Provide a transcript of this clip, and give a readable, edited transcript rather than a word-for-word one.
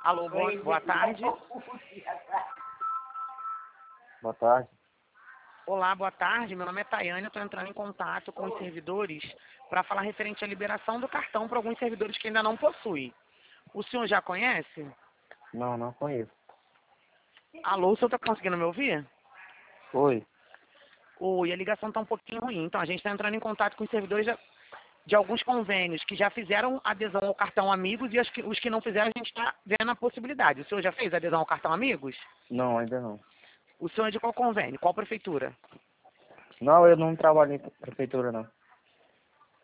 Alô, boa tarde. Boa tarde. Olá, boa tarde. Meu nome é Tayane. Eu estou entrando em contato com os servidores para falar referente à liberação do cartão para alguns servidores que ainda não possuem. O senhor já conhece? Não conheço. Alô, o senhor está conseguindo me ouvir? Oi. Oi, a ligação está um pouquinho ruim. Então, a gente está entrando em contato com os servidores de alguns convênios que já fizeram adesão ao cartão Amigos e os que não fizeram, a gente está vendo a possibilidade. O senhor já fez adesão ao cartão Amigos? Não, ainda não. O senhor é de qual convênio? Qual prefeitura? Não, eu não trabalho em prefeitura, não.